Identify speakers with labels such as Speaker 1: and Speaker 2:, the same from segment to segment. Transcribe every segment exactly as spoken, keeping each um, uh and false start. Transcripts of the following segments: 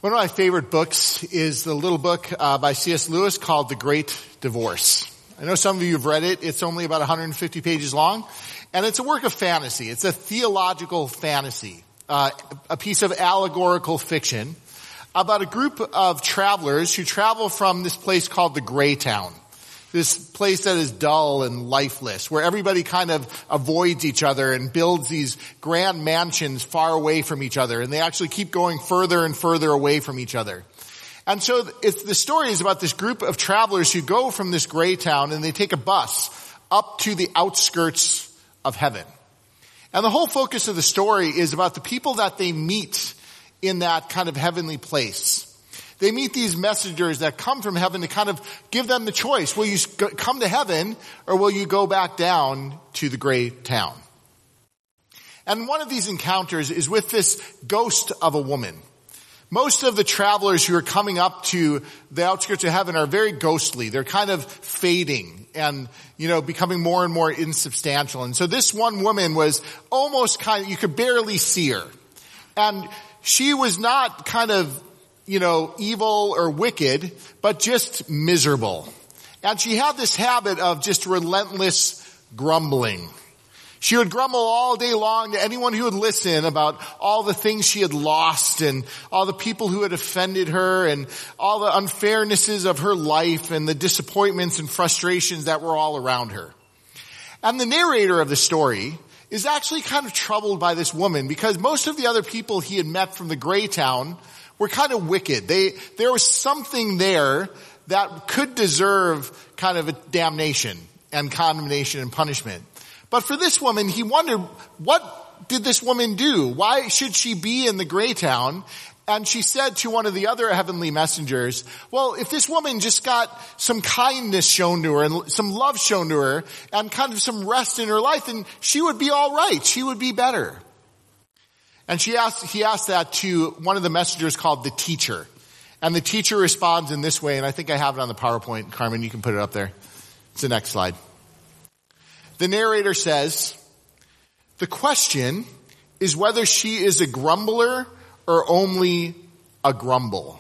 Speaker 1: One of my favorite books is the little book uh, by C S Lewis called The Great Divorce. I know some of you have read it. It's only about one hundred fifty pages long, and it's a work of fantasy. It's a theological fantasy, uh, a piece of allegorical fiction about a group of travelers who travel from this place called the Gray Town. This place that is dull and lifeless, where everybody kind of avoids each other and builds these grand mansions far away from each other. And they actually keep going further and further away from each other. And so it's, the story is about this group of travelers who go from this gray town and they take a bus up to the outskirts of heaven. And the whole focus of the story is about the people that they meet in that kind of heavenly place. They meet these messengers that come from heaven to kind of give them the choice. Will you come to heaven or will you go back down to the gray town? And one of these encounters is with this ghost of a woman. Most of the travelers who are coming up to the outskirts of heaven are very ghostly. They're kind of fading and, you know, becoming more and more insubstantial. And so this one woman was almost kind of, you could barely see her. And she was not kind of, you know, evil or wicked, but just miserable. And she had this habit of just relentless grumbling. She would grumble all day long to anyone who would listen about all the things she had lost and all the people who had offended her and all the unfairnesses of her life and the disappointments and frustrations that were all around her. And the narrator of the story is actually kind of troubled by this woman because most of the other people he had met from the gray town were kind of wicked. They, there was something there that could deserve kind of a damnation and condemnation and punishment. But for this woman, he wondered, what did this woman do? Why should she be in the gray town? And she said to one of the other heavenly messengers, well, if this woman just got some kindness shown to her and some love shown to her and kind of some rest in her life, then she would be all right. She would be better. And she asked, he asked that to one of the messengers called the teacher. And the teacher responds in this way, and I think I have it on the PowerPoint. Carmen, you can put it up there. It's the next slide. The narrator says, the question is whether she is a grumbler or only a grumble.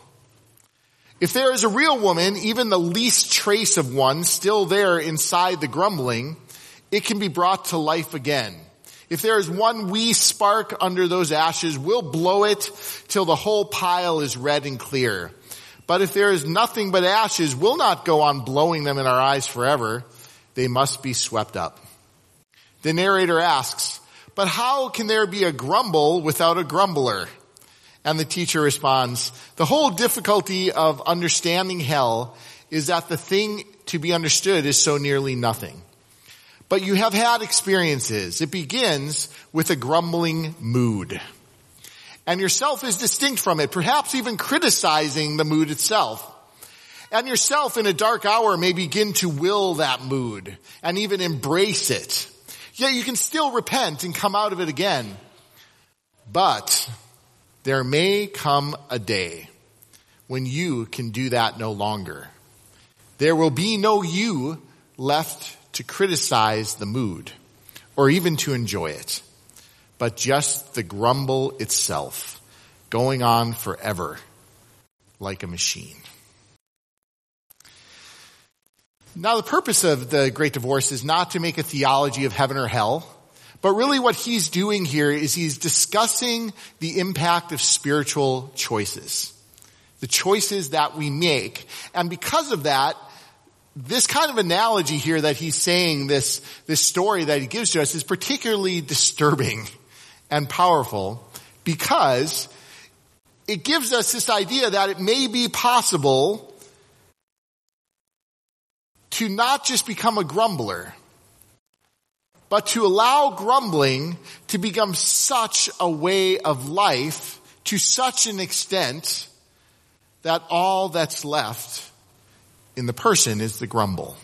Speaker 1: If there is a real woman, even the least trace of one still there inside the grumbling, it can be brought to life again. If there is one wee spark under those ashes, we'll blow it till the whole pile is red and clear. But if there is nothing but ashes, we'll not go on blowing them in our eyes forever. They must be swept up. The narrator asks, but how can there be a grumble without a grumbler? And the teacher responds, the whole difficulty of understanding hell is that the thing to be understood is so nearly nothing. But you have had experiences. It begins with a grumbling mood. And yourself is distinct from it, perhaps even criticizing the mood itself. And yourself in a dark hour may begin to will that mood and even embrace it. Yet you can still repent and come out of it again. But there may come a day when you can do that no longer. There will be no you left to criticize the mood or even to enjoy it, but just the grumble itself going on forever like a machine. Now, the purpose of the Great Divorce is not to make a theology of heaven or hell, but really what he's doing here is he's discussing the impact of spiritual choices, the choices that we make. And because of that, this kind of analogy here that he's saying, this, this story that he gives to us is particularly disturbing and powerful because it gives us this idea that it may be possible to not just become a grumbler, but to allow grumbling to become such a way of life to such an extent that all that's left in the person is the grumble.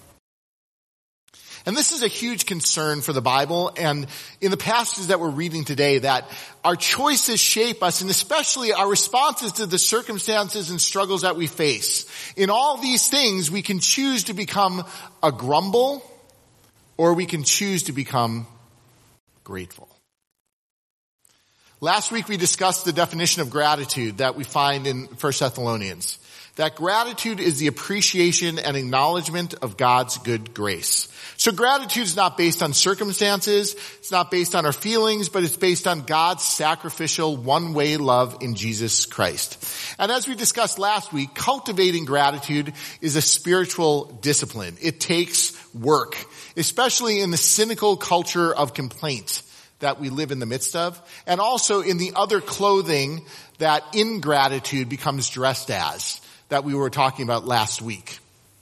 Speaker 1: And this is a huge concern for the Bible and in the passages that we're reading today, that our choices shape us, and especially our responses to the circumstances and struggles that we face. In all these things, we can choose to become a grumble or we can choose to become grateful. Last week we discussed the definition of gratitude that we find in First Thessalonians. That gratitude is the appreciation and acknowledgement of God's good grace. So gratitude is not based on circumstances, it's not based on our feelings, but it's based on God's sacrificial one-way love in Jesus Christ. And as we discussed last week, cultivating gratitude is a spiritual discipline. It takes work, especially in the cynical culture of complaint that we live in the midst of, and also in the other clothing that ingratitude becomes dressed as, that we were talking about last week.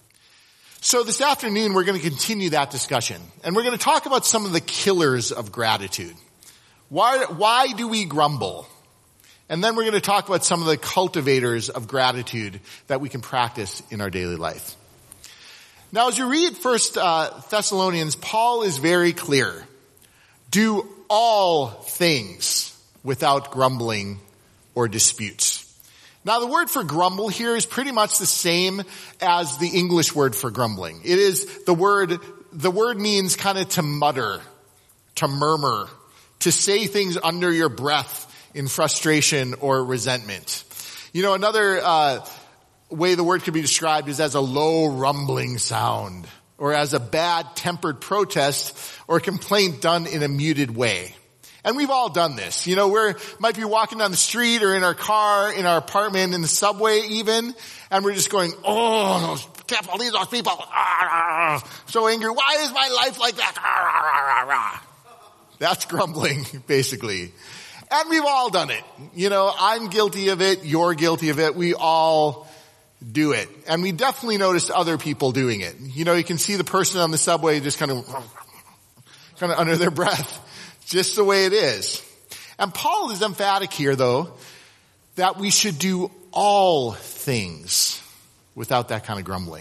Speaker 1: So this afternoon, we're going to continue that discussion. And we're going to talk about some of the killers of gratitude. Why, why do we grumble? And then we're going to talk about some of the cultivators of gratitude that we can practice in our daily life. Now, as you read First uh, Thessalonians, Paul is very clear. Do all things without grumbling or disputes. Now, the word for grumble here is pretty much the same as the English word for grumbling. It is the word, the word means kind of to mutter, to murmur, to say things under your breath in frustration or resentment. You know, another uh, way the word could be described is as a low rumbling sound, or as a bad-tempered protest or complaint done in a muted way. And we've all done this. You know, we might be walking down the street or in our car, in our apartment, in the subway even, and we're just going, oh, those, can't believe those people. Ah, so angry. Why is my life like that? Ah, ah, ah. That's grumbling, basically. And we've all done it. You know, I'm guilty of it. You're guilty of it. We all do it. And we definitely noticed other people doing it. You know, you can see the person on the subway just kind of, kind of under their breath. Just the way it is. And Paul is emphatic here, though, that we should do all things without that kind of grumbling.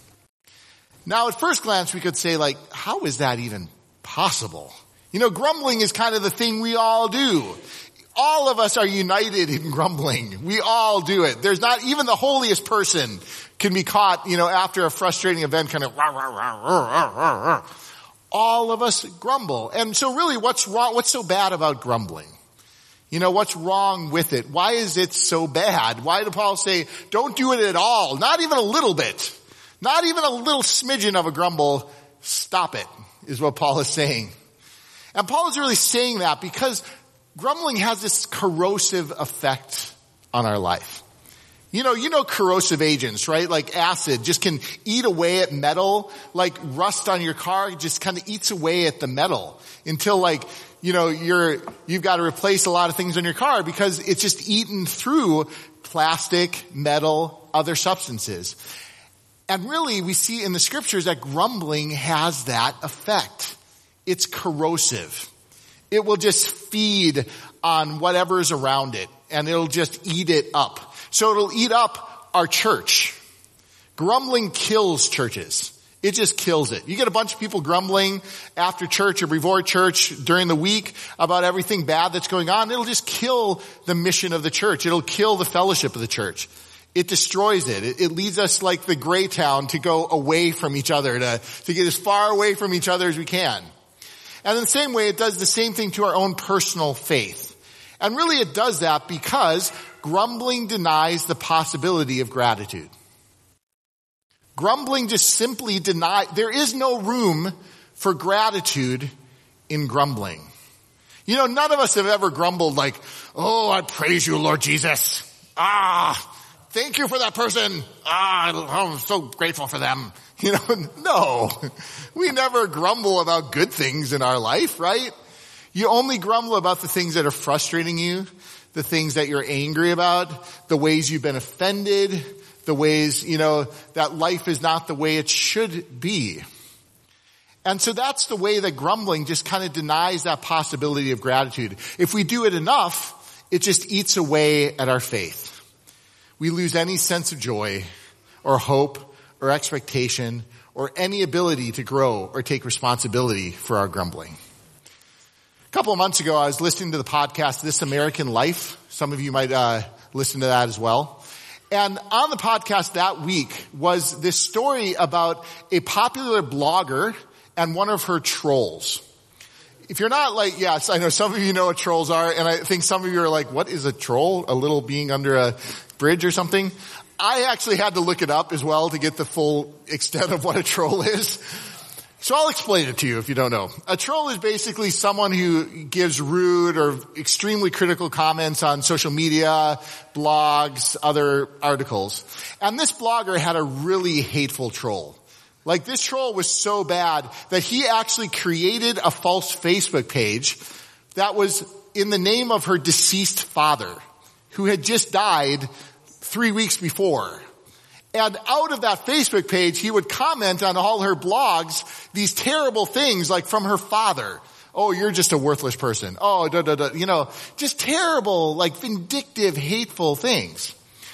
Speaker 1: Now, at first glance, we could say, like, how is that even possible? You know, grumbling is kind of the thing we all do. All of us are united in grumbling. We all do it. There's not even the holiest person can be caught, you know, after a frustrating event kind of rah, rah, rah, rah, rah, rah. All of us grumble. And so really, what's wrong? What's so bad about grumbling? You know, what's wrong with it? Why is it so bad? Why did Paul say, don't do it at all? Not even a little bit. Not even a little smidgen of a grumble. Stop it, is what Paul is saying. And Paul is really saying that because grumbling has this corrosive effect on our life. You know, you know corrosive agents, right? Like acid just can eat away at metal, like rust on your car just kind of eats away at the metal until like, you know, you're, you've got to replace a lot of things on your car because it's just eaten through plastic, metal, other substances. And really we see in the scriptures that grumbling has that effect. It's corrosive. It will just feed on whatever is around it and it'll just eat it up. So it'll eat up our church. Grumbling kills churches. It just kills it. You get a bunch of people grumbling after church or before church during the week about everything bad that's going on. It'll just kill the mission of the church. It'll kill the fellowship of the church. It destroys it. It, it leads us like the gray town to go away from each other, to, to get as far away from each other as we can. And in the same way, it does the same thing to our own personal faith. And really it does that because grumbling denies the possibility of gratitude. Grumbling just simply denies, there is no room for gratitude in grumbling. You know, none of us have ever grumbled like, oh, I praise you, Lord Jesus. Ah, thank you for that person. Ah, I'm so grateful for them. You know, no, we never grumble about good things in our life, right? You only grumble about the things that are frustrating you, the things that you're angry about, the ways you've been offended, the ways, you know, that life is not the way it should be. And so that's the way that grumbling just kind of denies that possibility of gratitude. If we do it enough, it just eats away at our faith. We lose any sense of joy or hope or expectation or any ability to grow or take responsibility for our grumbling. A couple of months ago, I was listening to the podcast, This American Life. Some of you might uh, listen to that as well. And on the podcast that week was this story about a popular blogger and one of her trolls. If you're not like, yes, I know some of you know what trolls are, and I think some of you are like, what is a troll? A little being under a bridge or something? I actually had to look it up as well to get the full extent of what a troll is. So I'll explain it to you if you don't know. A troll is basically someone who gives rude or extremely critical comments on social media, blogs, other articles. And this blogger had a really hateful troll. Like, this troll was so bad that he actually created a false Facebook page that was in the name of her deceased father, who had just died three weeks before. And out of that Facebook page, he would comment on all her blogs these terrible things, like from her father. Oh, you're just a worthless person. Oh, da, da, da, you know, just terrible, like vindictive, hateful things.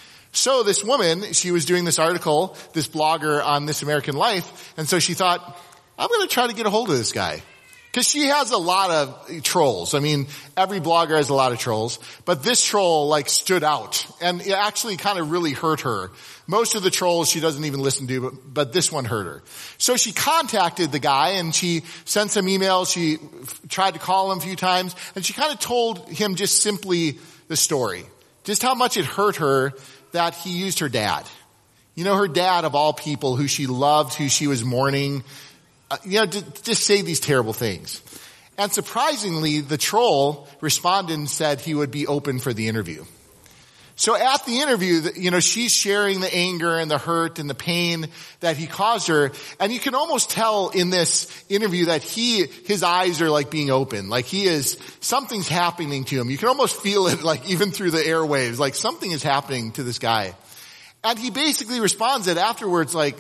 Speaker 1: So this woman, she was doing this article, this blogger on This American Life, and so she thought, I'm going to try to get a hold of this guy. Because she has a lot of trolls. I mean, every blogger has a lot of trolls. But this troll, like, stood out. And it actually kind of really hurt her. Most of the trolls she doesn't even listen to, but, but this one hurt her. So she contacted the guy, and she sent some emails. She f- tried to call him a few times. And she kind of told him just simply the story. Just how much it hurt her that he used her dad. You know, her dad of all people, who she loved, who she was mourning. Uh, you know, to, to just say these terrible things. And surprisingly, the troll responded and said he would be open for the interview. So at the interview, you know, she's sharing the anger and the hurt and the pain that he caused her. And you can almost tell in this interview that he, his eyes are like being open. Like he is, something's happening to him. You can almost feel it, like even through the airwaves, like something is happening to this guy. And he basically responds that afterwards, like,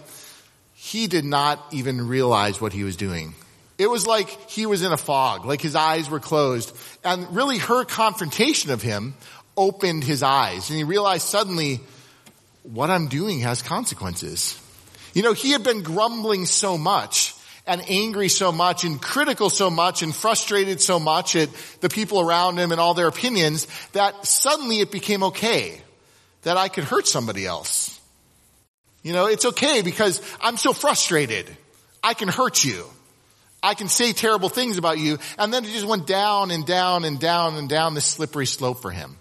Speaker 1: he did not even realize what he was doing. It was like he was in a fog, like his eyes were closed. And really her confrontation of him opened his eyes. And he realized suddenly, what I'm doing has consequences. You know, he had been grumbling so much and angry so much and critical so much and frustrated so much at the people around him and all their opinions that suddenly it became okay that I could hurt somebody else. You know, it's okay because I'm so frustrated. I can hurt you. I can say terrible things about you. And then it just went down and down and down and down this slippery slope for him.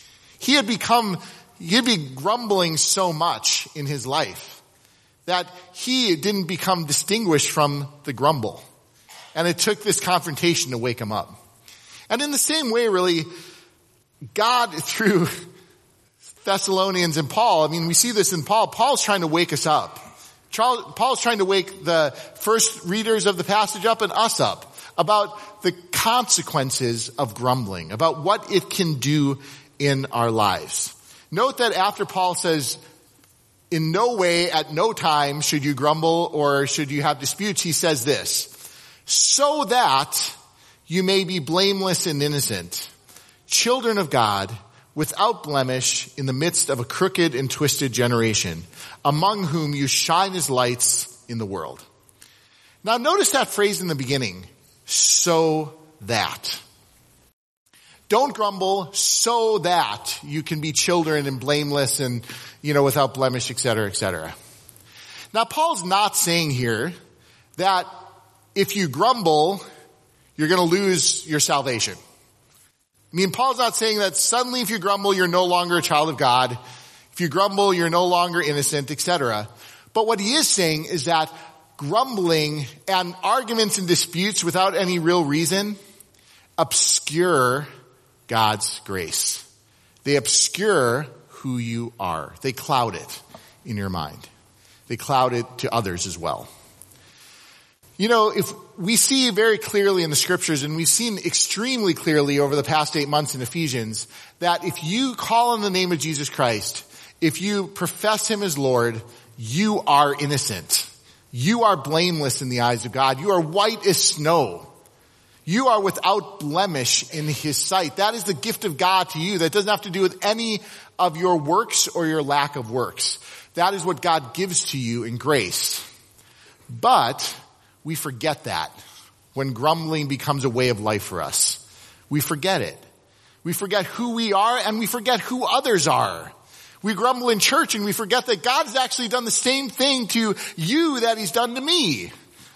Speaker 1: He had become, he had been grumbling so much in his life that he didn't become distinguished from the grumble. And it took this confrontation to wake him up. And in the same way, really, God, through Thessalonians and Paul, I mean, we see this in Paul. Paul's trying to wake us up. Paul's trying to wake the first readers of the passage up and us up about the consequences of grumbling, about what it can do in our lives. Note that after Paul says, in no way, at no time should you grumble or should you have disputes, he says this, so that you may be blameless and innocent, children of God, without blemish in the midst of a crooked and twisted generation, among whom you shine as lights in the world. Now notice that phrase in the beginning, so that. Don't grumble so that you can be children and blameless and, you know, without blemish, et cetera, et cetera. Now Paul's not saying here that if you grumble, you're going to lose your salvation. I mean, Paul's not saying that suddenly if you grumble, you're no longer a child of God. If you grumble, you're no longer innocent, et cetera. But what he is saying is that grumbling and arguments and disputes without any real reason obscure God's grace. They obscure who you are. They cloud it in your mind. They cloud it to others as well. You know, if we see very clearly in the scriptures, and we've seen extremely clearly over the past eight months in Ephesians, that if you call on the name of Jesus Christ, if you profess him as Lord, you are innocent. You are blameless in the eyes of God. You are white as snow. You are without blemish in his sight. That is the gift of God to you. That doesn't have to do with any of your works or your lack of works. That is what God gives to you in grace. But we forget that when grumbling becomes a way of life for us. We forget it. We forget who we are and we forget who others are. We grumble in church and we forget that God has actually done the same thing to you that he's done to me.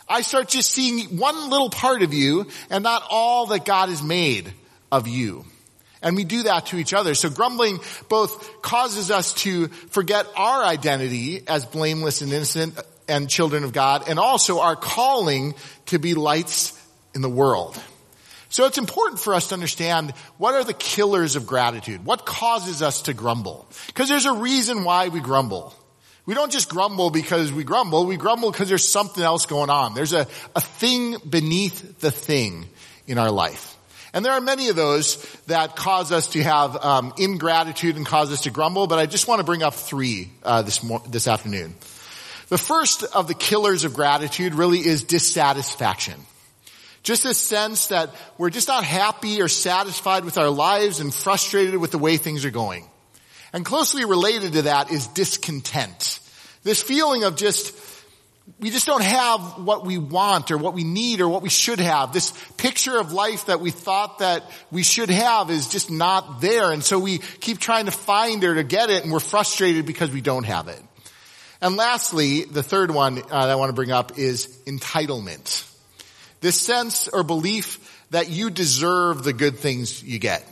Speaker 1: I start just seeing one little part of you and not all that God has made of you. And we do that to each other. So grumbling both causes us to forget our identity as blameless and innocent and children of God, and also our calling to be lights in the world. So it's important for us to understand what are the killers of gratitude? What causes us to grumble? Because there's a reason why we grumble. We don't just grumble because we grumble. We grumble because there's something else going on. There's a, a thing beneath the thing in our life. And there are many of those that cause us to have um, ingratitude and cause us to grumble, but I just want to bring up three uh, this mo- this afternoon. The first of the killers of gratitude really is dissatisfaction. Just this sense that we're just not happy or satisfied with our lives and frustrated with the way things are going. And closely related to that is discontent. This feeling of just, we just don't have what we want or what we need or what we should have. This picture of life that we thought that we should have is just not there. And so we keep trying to find it or to get it, and we're frustrated because we don't have it. And lastly, the third one uh, that I want to bring up is entitlement. This sense or belief that you deserve the good things you get.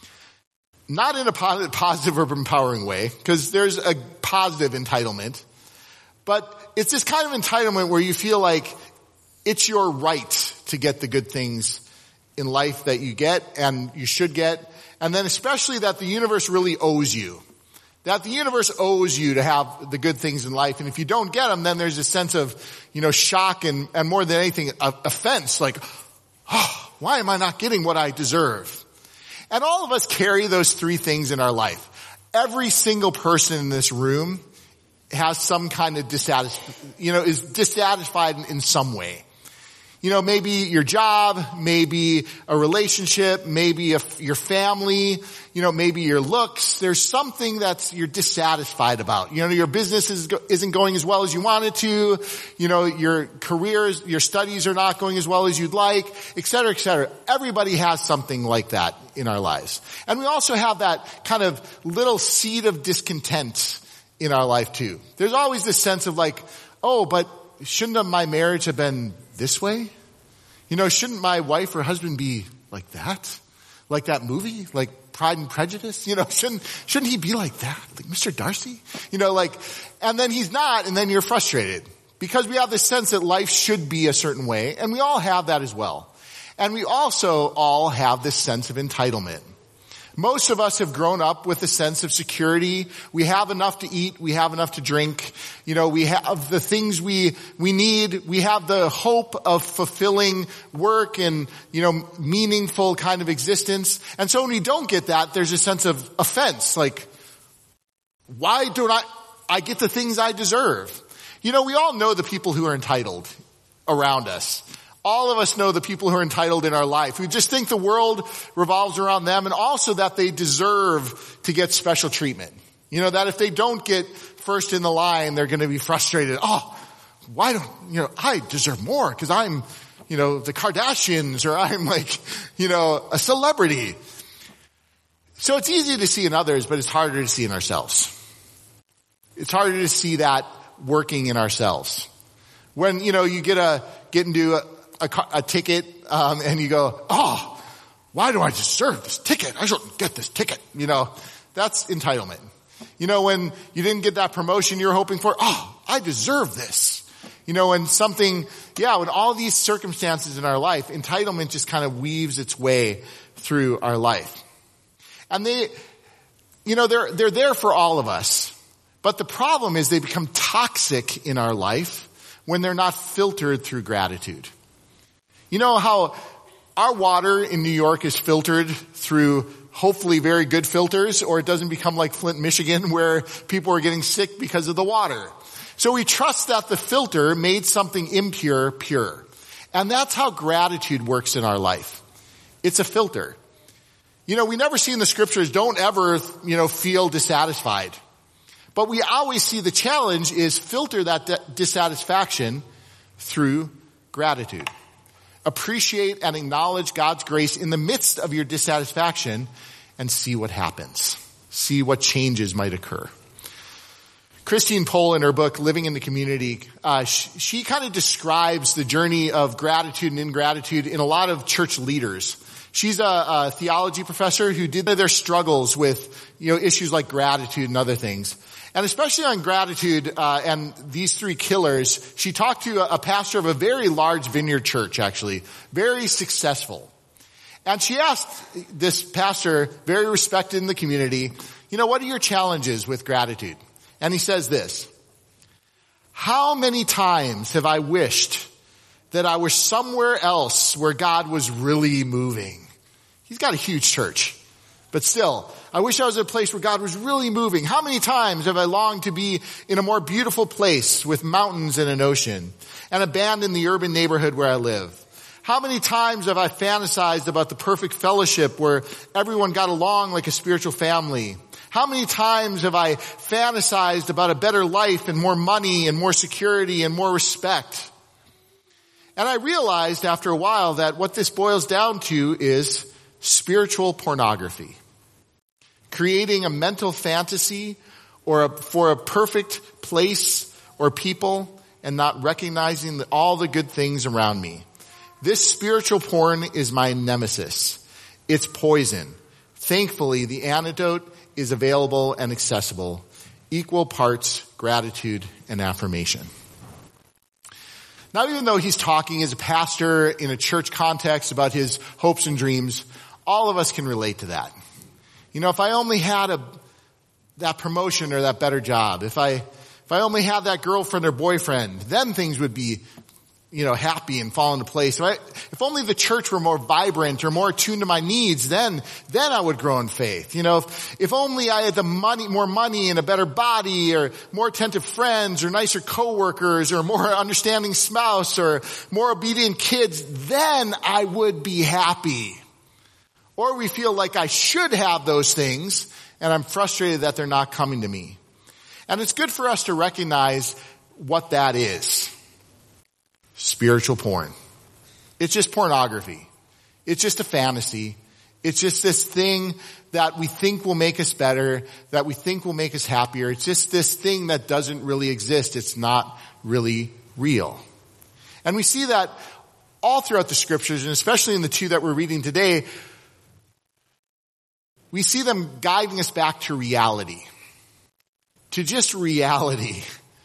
Speaker 1: Not in a positive or empowering way, because there's a positive entitlement. But it's this kind of entitlement where you feel like it's your right to get the good things in life that you get and you should get. And then especially that the universe really owes you. That the universe owes you to have the good things in life. And if you don't get them, then there's a sense of, you know, shock and, and more than anything, offense. Like, oh, why am I not getting what I deserve? And all of us carry those three things in our life. Every single person in this room has some kind of dissatisfied, you know, is dissatisfied in, in some way. You know, maybe your job, maybe a relationship, maybe a, your family, you know, maybe your looks. There's something that's you're dissatisfied about. You know, your business is, isn't going as well as you want it to. You know, your careers, your studies are not going as well as you'd like, et cetera, et cetera. Everybody has something like that in our lives. And we also have that kind of little seed of discontent in our life too. There's always this sense of like, oh, but shouldn't my marriage have been this way? You know, shouldn't my wife or husband be like that? Like that movie? Like Pride and Prejudice? You know, shouldn't, shouldn't he be like that? Like Mister Darcy? You know, like, and then he's not, and then you're frustrated. Because we have this sense that life should be a certain way, and we all have that as well. And we also all have this sense of entitlement. Most of us have grown up with a sense of security. We have enough to eat. We have enough to drink. You know, we have the things we, we need. We have the hope of fulfilling work and, you know, meaningful kind of existence. And so when we don't get that, there's a sense of offense. Like, why don't I, I get the things I deserve? You know, we all know the people who are entitled around us. All of us know the people who are entitled in our life. We just think the world revolves around them, and also that they deserve to get special treatment. You know, that if they don't get first in the line, they're going to be frustrated. Oh, why don't, you know, I deserve more because I'm, you know, the Kardashians, or I'm like, you know, a celebrity. So it's easy to see in others, but it's harder to see in ourselves. It's harder to see that working in ourselves. When, you know, you get a, get into a, A, a ticket, um, and you go, oh, why do I deserve this ticket? I shouldn't get this ticket. You know, that's entitlement. You know, when you didn't get that promotion you were hoping for, oh, I deserve this. You know, when something, yeah, when all these circumstances in our life, entitlement just kind of weaves its way through our life. And they, you know, they're, they're there for all of us. But the problem is they become toxic in our life when they're not filtered through gratitude. You know how our water in New York is filtered through hopefully very good filters, or it doesn't become like Flint, Michigan, where people are getting sick because of the water. So we trust that the filter made something impure pure. And that's how gratitude works in our life. It's a filter. You know, we never see in the scriptures, don't ever, you know, feel dissatisfied. But we always see the challenge is filter that dissatisfaction through gratitude. Appreciate and acknowledge God's grace in the midst of your dissatisfaction and see what happens. See what changes might occur. Christine Pohl, in her book, Living in the Community, uh, she, she kind of describes the journey of gratitude and ingratitude in a lot of church leaders. She's a, a theology professor who did their struggles with, you know, issues like gratitude and other things. And especially on gratitude uh, and these three killers, she talked to a, a pastor of a very large vineyard church, actually, very successful. And she asked this pastor, very respected in the community, you know, what are your challenges with gratitude? And he says this: how many times have I wished that I were somewhere else where God was really moving? He's got a huge church, but still, I wish I was at a place where God was really moving. How many times have I longed to be in a more beautiful place with mountains and an ocean and abandon the urban neighborhood where I live? How many times have I fantasized about the perfect fellowship where everyone got along like a spiritual family? How many times have I fantasized about a better life and more money and more security and more respect? And I realized after a while that what this boils down to is spiritual pornography. Creating a mental fantasy or a, for a perfect place or people and not recognizing the, all the good things around me. This spiritual porn is my nemesis. It's poison. Thankfully, the antidote is available and accessible. Equal parts gratitude and affirmation. Now, even though he's talking as a pastor in a church context about his hopes and dreams, all of us can relate to that. You know, if I only had a that promotion or that better job, if I if I only had that girlfriend or boyfriend, then things would be, you know, happy and fall into place. If, I, if only the church were more vibrant or more attuned to my needs, then, then I would grow in faith. You know, if, if only I had the money, more money and a better body or more attentive friends or nicer coworkers or a more understanding spouse or more obedient kids, then I would be happy. Or we feel like I should have those things and I'm frustrated that they're not coming to me. And it's good for us to recognize what that is. Spiritual porn. It's just pornography. It's just a fantasy. It's just this thing that we think will make us better, that we think will make us happier. It's just this thing that doesn't really exist. It's not really real. And we see that all throughout the scriptures, and especially in the two that we're reading today, we see them guiding us back to reality. To just reality.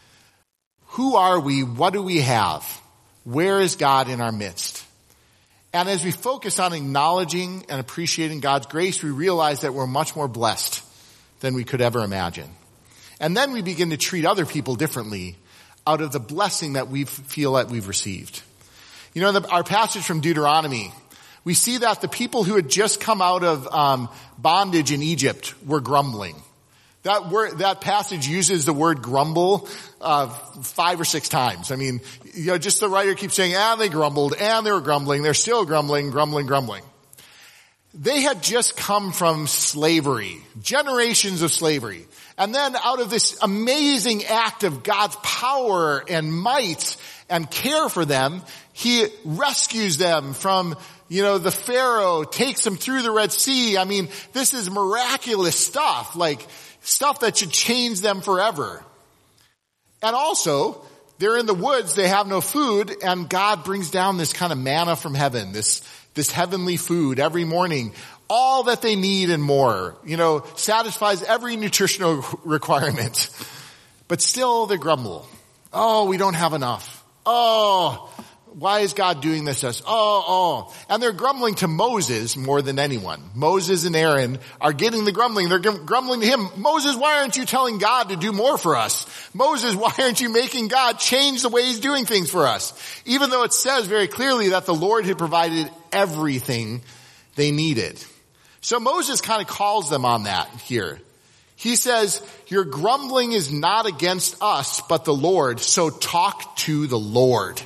Speaker 1: Who are we? What do we have? Where is God in our midst? And as we focus on acknowledging and appreciating God's grace, we realize that we're much more blessed than we could ever imagine. And then we begin to treat other people differently out of the blessing that we feel that we've received. You know, the, our passage from Deuteronomy, we see that the people who had just come out of um, bondage in Egypt were grumbling. That word, that passage uses the word grumble uh five or six times. I mean, you know, just the writer keeps saying, and they grumbled, and they were grumbling, they're still grumbling, grumbling, grumbling. They had just come from slavery, generations of slavery. And then out of this amazing act of God's power and might and care for them, he rescues them from, you know, the Pharaoh, takes them through the Red Sea. I mean, this is miraculous stuff, like stuff that should change them forever. And also, they're in the woods, they have no food, and God brings down this kind of manna from heaven, this, this heavenly food every morning. All that they need and more, you know, satisfies every nutritional requirement. But still they grumble. Oh, we don't have enough. Oh, why is God doing this to us? Oh, oh. And they're grumbling to Moses more than anyone. Moses and Aaron are getting the grumbling. They're grumbling to him. Moses, why aren't you telling God to do more for us? Moses, why aren't you making God change the way he's doing things for us? Even though it says very clearly that the Lord had provided everything they needed. So Moses kind of calls them on that here. He says, your grumbling is not against us, but the Lord, so talk to the Lord.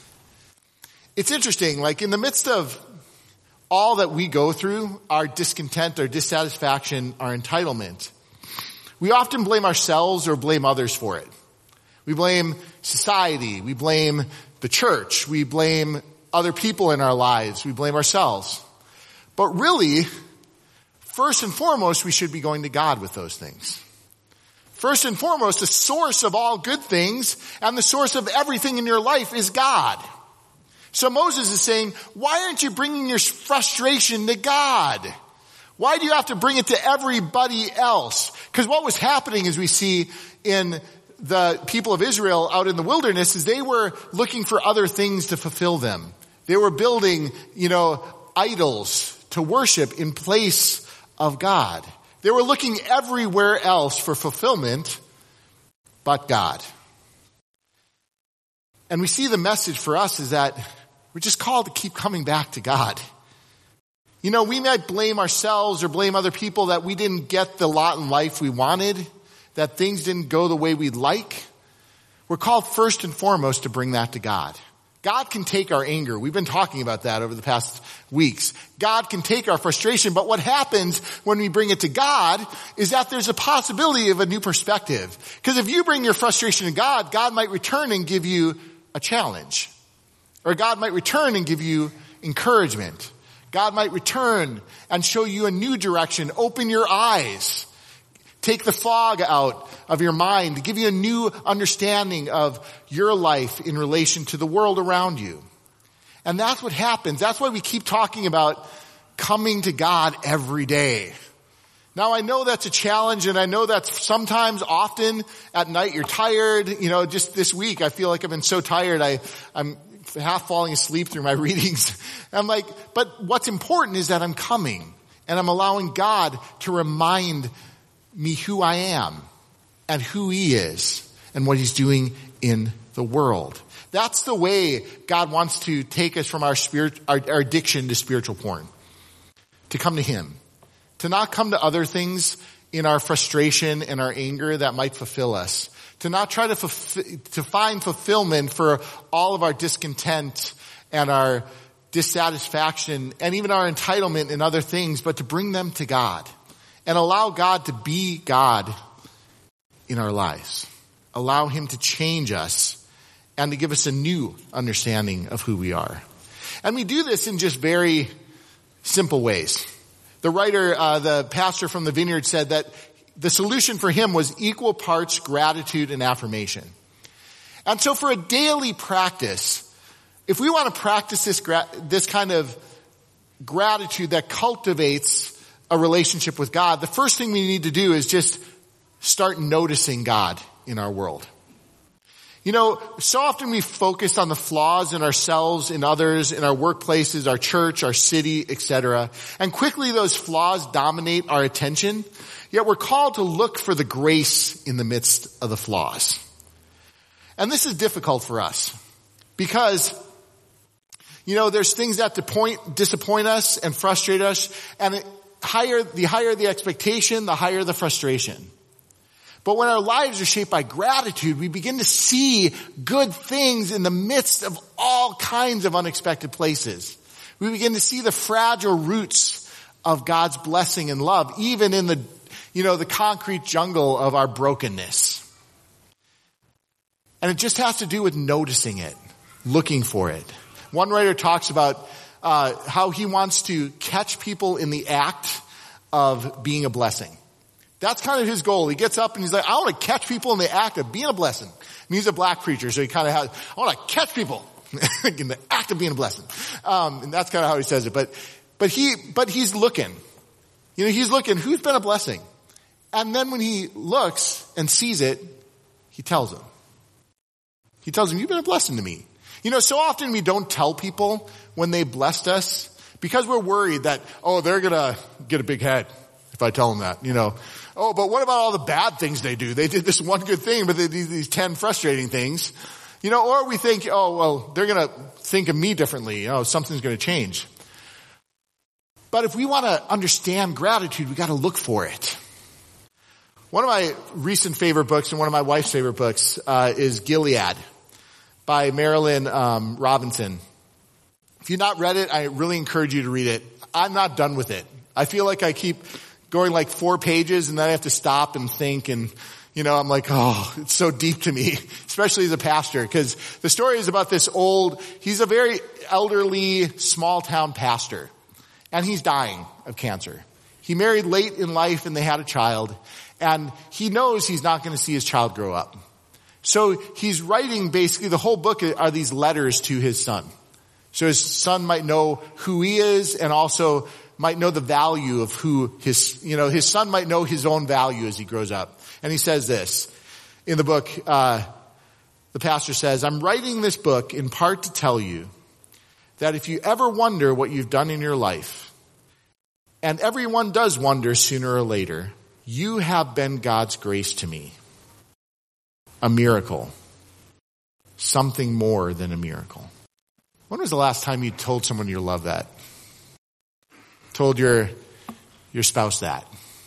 Speaker 1: It's interesting, like in the midst of all that we go through, our discontent, our dissatisfaction, our entitlement, we often blame ourselves or blame others for it. We blame society, we blame the church, we blame other people in our lives, we blame ourselves. But really, first and foremost, we should be going to God with those things. First and foremost, the source of all good things and the source of everything in your life is God. So Moses is saying, why aren't you bringing your frustration to God? Why do you have to bring it to everybody else? Because what was happening, as we see in the people of Israel out in the wilderness, is they were looking for other things to fulfill them. They were building, you know, idols to worship in place of God. They were looking everywhere else for fulfillment but God. And we see the message for us is that we're just called to keep coming back to God. You know, we might blame ourselves or blame other people that we didn't get the lot in life we wanted, that things didn't go the way we'd like. We're called first and foremost to bring that to God. God can take our anger. We've been talking about that over the past weeks. God can take our frustration, but what happens when we bring it to God is that there's a possibility of a new perspective. Because if you bring your frustration to God, God might return and give you a challenge. Or God might return and give you encouragement. God might return and show you a new direction, open your eyes, take the fog out of your mind, give you a new understanding of your life in relation to the world around you. And that's what happens. That's why we keep talking about coming to God every day. Now, I know that's a challenge, and I know that's sometimes, often, at night you're tired. You know, just this week, I feel like I've been so tired, I, I'm half falling asleep through my readings. I'm like, but what's important is that I'm coming, and I'm allowing God to remind me who I am and who He is and what He's doing in the world. That's the way God wants to take us from our spirit, our, our addiction to spiritual porn. To come to Him. To not come to other things in our frustration and our anger that might fulfill us. To not try to fulfill, to find fulfillment for all of our discontent and our dissatisfaction and even our entitlement in other things, but to bring them to God. And allow God to be God in our lives. Allow Him to change us and to give us a new understanding of who we are. And we do this in just very simple ways. The writer, uh, the pastor from the Vineyard said that the solution for him was equal parts gratitude and affirmation. And so for a daily practice, if we want to practice this, gra- this kind of gratitude that cultivates a relationship with God, the first thing we need to do is just start noticing God in our world. You know, so often we focus on the flaws in ourselves, in others, in our workplaces, our church, our city, et cetera. And quickly those flaws dominate our attention. Yet we're called to look for the grace in the midst of the flaws. And this is difficult for us because, you know, there's things that disappoint us and frustrate us, and it, higher, the higher the expectation, the higher the frustration. But when our lives are shaped by gratitude, we begin to see good things in the midst of all kinds of unexpected places. We begin to see the fragile roots of God's blessing and love, even in the, you know, the concrete jungle of our brokenness. And it just has to do with noticing it, looking for it. One writer talks about uh, how he wants to catch people in the act of being a blessing. That's kind of his goal. He gets up and he's like, I want to catch people in the act of being a blessing. And he's a black preacher, so he kind of has, I want to catch people in the act of being a blessing. Um, and that's kind of how he says it. But, but he, but he's looking. You know, he's looking, who's been a blessing? And then when he looks and sees it, he tells them. He tells them, you've been a blessing to me. You know, so often we don't tell people when they blessed us because we're worried that, oh, they're going to get a big head if I tell them that, you know. Oh, but what about all the bad things they do? They did this one good thing, but they did these ten frustrating things. You know, or we think, oh, well, they're going to think of me differently. You know, something's going to change. But if we want to understand gratitude, we got to look for it. One of my recent favorite books and one of my wife's favorite books uh, is Gilead by Marilyn um, Robinson. If you've not read it, I really encourage you to read it. I'm not done with it. I feel like I keep going like four pages and then I have to stop and think, and you know, I'm like, oh, it's so deep to me, especially as a pastor, because the story is about this old, he's a very elderly small town pastor, and he's dying of cancer. He married late in life and they had a child, And he knows he's not going to see his child grow up. So he's writing basically, the whole book are these letters to his son. So his son might know who he is and also might know the value of who his, you know, his son might know his own value as he grows up. And he says this in the book, uh, the pastor says, I'm writing this book in part to tell you that if you ever wonder what you've done in your life, and everyone does wonder sooner or later, you have been God's grace to me. A miracle. Something more than a miracle. When was the last time you told someone you love that? Told your, your spouse that?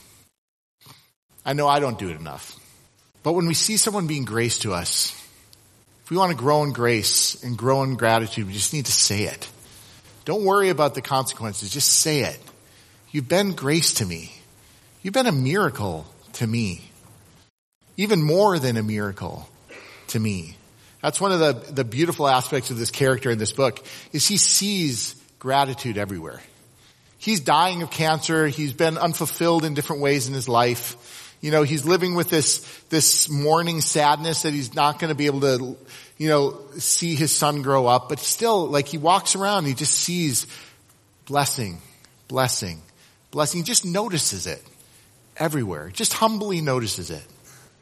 Speaker 1: I know I don't do it enough. But when we see someone being grace to us, if we want to grow in grace and grow in gratitude, we just need to say it. Don't worry about the consequences. Just say it. You've been grace to me. You've been a miracle to me. Even more than a miracle to me. That's one of the, the beautiful aspects of this character in this book, is he sees gratitude everywhere. He's dying of cancer. He's been unfulfilled in different ways in his life. You know, he's living with this, this mourning sadness that he's not going to be able to, you know, see his son grow up. But still, like, he walks around, he just sees blessing, blessing, blessing. He just notices it everywhere. Just humbly notices it.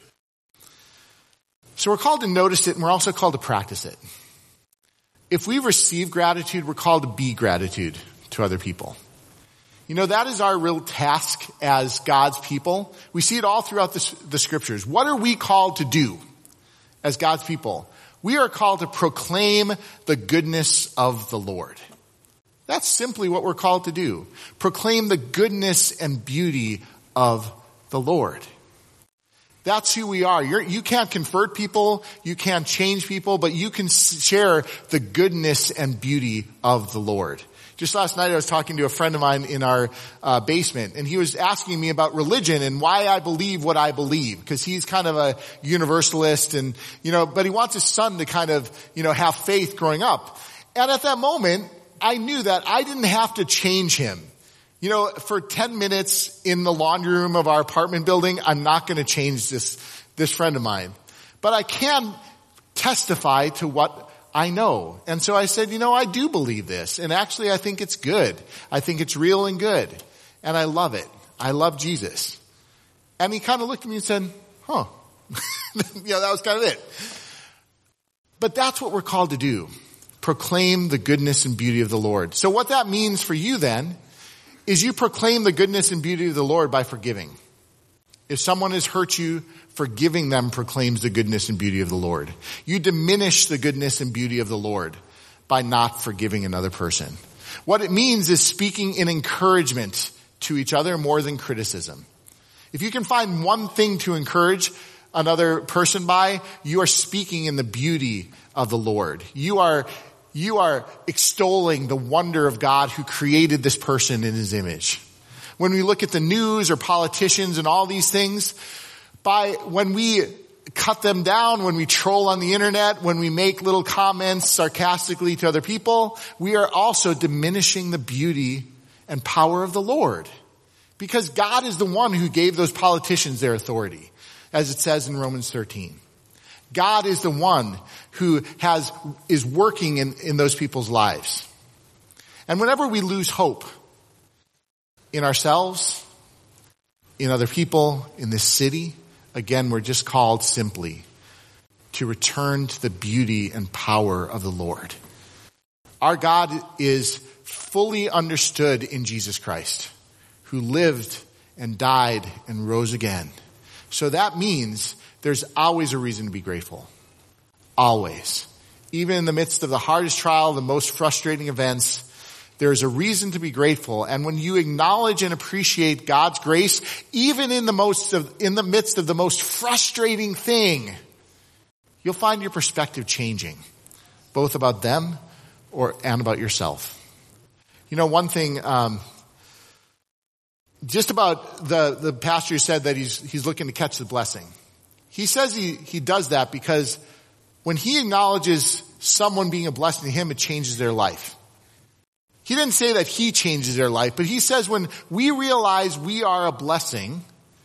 Speaker 1: So we're called to notice it, and we're also called to practice it. If we receive gratitude, we're called to be gratitude to other people. You know, that is our real task as God's people. We see it all throughout the, the scriptures. What are we called to do as God's people? We are called to proclaim the goodness of the Lord. That's simply what we're called to do. Proclaim the goodness and beauty of the Lord. That's who we are. You're, you can't convert people, you can't change people, but you can share the goodness and beauty of the Lord. Just last night I was talking to a friend of mine in our uh, basement, and he was asking me about religion and why I believe what I believe, because he's kind of a universalist, and, you know, but he wants his son to kind of, you know, have faith growing up. And at that moment, I knew that I didn't have to change him. You know, for ten minutes in the laundry room of our apartment building, I'm not going to change this, this friend of mine. But I can testify to what I know. And so I said, you know, I do believe this. And actually, I think it's good. I think it's real and good. And I love it. I love Jesus. And he kind of looked at me and said, huh. Yeah, that was kind of it. But that's what we're called to do. Proclaim the goodness and beauty of the Lord. So what that means for you then is you proclaim the goodness and beauty of the Lord by forgiving. If someone has hurt you, forgiving them proclaims the goodness and beauty of the Lord. You diminish the goodness and beauty of the Lord by not forgiving another person. What it means is speaking in encouragement to each other more than criticism. If you can find one thing to encourage another person by, you are speaking in the beauty of the Lord. You are You are extolling the wonder of God who created this person in his image. When we look at the news or politicians and all these things, by when we cut them down, when we troll on the internet, when we make little comments sarcastically to other people, we are also diminishing the beauty and power of the Lord. Because God is the one who gave those politicians their authority, as it says in Romans thirteen. God is the one who has, is working in, in those people's lives. And whenever we lose hope in ourselves, in other people, in this city, again, we're just called simply to return to the beauty and power of the Lord. Our God is fully understood in Jesus Christ, who lived and died and rose again. So that means there's always a reason to be grateful. Always. Even in the midst of the hardest trial, the most frustrating events, there's a reason to be grateful. And when you acknowledge and appreciate God's grace, even in the most of, in the midst of the most frustrating thing, you'll find your perspective changing, both about them or and about yourself. You know, one thing, um, just about the, the pastor who said that he's, he's looking to catch the blessing. He says he, he does that because when he acknowledges someone being a blessing to him, it changes their life. He didn't say that he changes their life, but he says when we realize we are a blessing,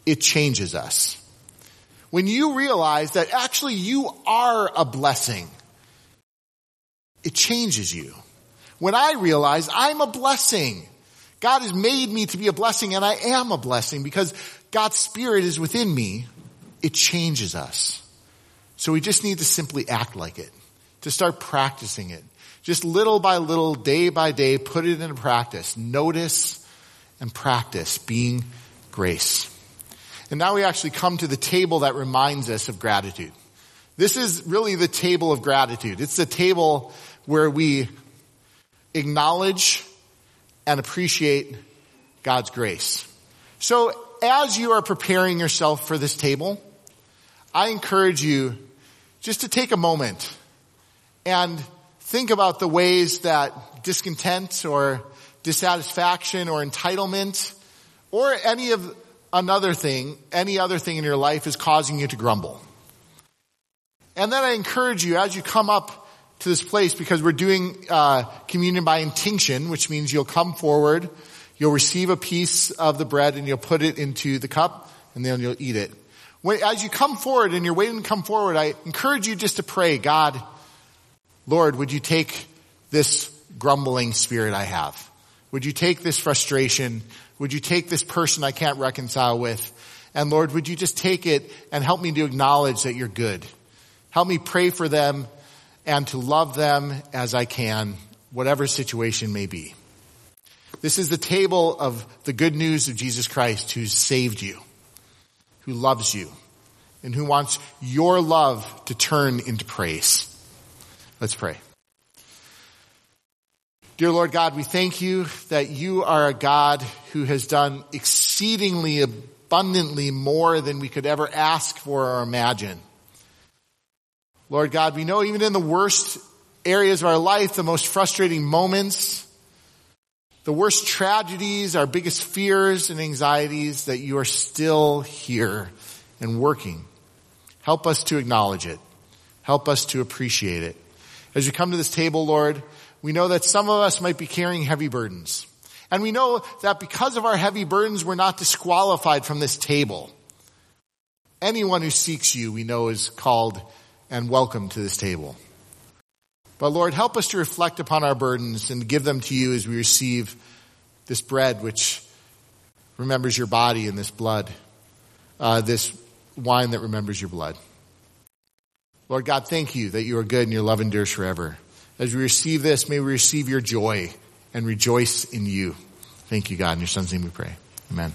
Speaker 1: it changes us. When you realize that actually you are a blessing, it changes you. When I realize I'm a blessing, God has made me to be a blessing, and I am a blessing because God's Spirit is within me, it changes us. So we just need to simply act like it, to start practicing it. Just little by little, day by day, put it into practice. Notice and practice being grace. And now we actually come to the table that reminds us of gratitude. This is really the table of gratitude. It's the table where we acknowledge and appreciate God's grace. So as you are preparing yourself for this table, I encourage you just to take a moment and think about the ways that discontent or dissatisfaction or entitlement or any of another thing, any other thing in your life is causing you to grumble. And then I encourage you as you come up to this place, because we're doing uh, communion by intinction, which means you'll come forward, you'll receive a piece of the bread and you'll put it into the cup and then you'll eat it. When, as you come forward and you're waiting to come forward, I encourage you just to pray, God, Lord, would you take this grumbling spirit I have? Would you take this frustration? Would you take this person I can't reconcile with? And Lord, would you just take it and help me to acknowledge that you're good? Help me pray for them and to love them as I can, whatever situation may be. This is the table of the good news of Jesus Christ, who's saved you, who loves you, and who wants your love to turn into praise. Let's pray. Dear Lord God, we thank you that you are a God who has done exceedingly abundantly more than we could ever ask for or imagine. Lord God, we know even in the worst areas of our life, the most frustrating moments, the worst tragedies, our biggest fears and anxieties, that you are still here and working. Help us to acknowledge it. Help us to appreciate it. As we come to this table, Lord, we know that some of us might be carrying heavy burdens. And we know that because of our heavy burdens, we're not disqualified from this table. Anyone who seeks you, we know, is called and welcome to this table. But Lord, help us to reflect upon our burdens and give them to you as we receive this bread, which remembers your body, and this blood, uh, this wine that remembers your blood. Lord God, thank you that you are good and your love endures forever. As we receive this, may we receive your joy and rejoice in you. Thank you, God. In your Son's name we pray. Amen.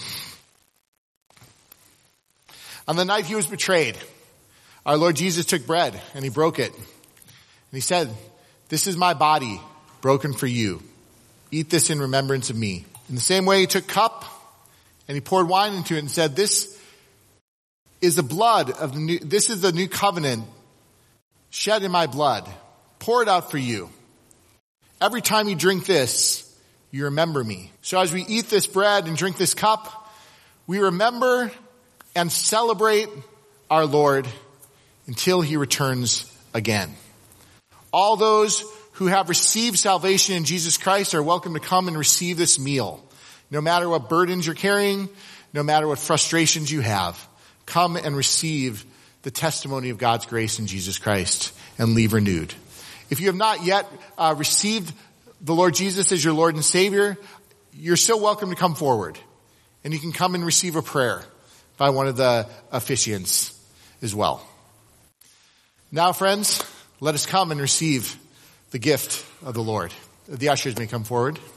Speaker 1: On the night he was betrayed, our Lord Jesus took bread and he broke it. And he said, "This is my body broken for you. Eat this in remembrance of me." In the same way, he took cup and he poured wine into it and said, "This is the blood of the new, this is the new covenant shed in my blood, poured out for you. Every time you drink this, you remember me." So as we eat this bread and drink this cup, we remember and celebrate our Lord until he returns again. All those who have received salvation in Jesus Christ are welcome to come and receive this meal. No matter what burdens you're carrying, no matter what frustrations you have, come and receive the testimony of God's grace in Jesus Christ and leave renewed. If you have not yet uh, received the Lord Jesus as your Lord and Savior, you're so welcome to come forward. And you can come and receive a prayer by one of the officiants as well. Now, friends, let us come and receive the gift of the Lord. The ushers may come forward.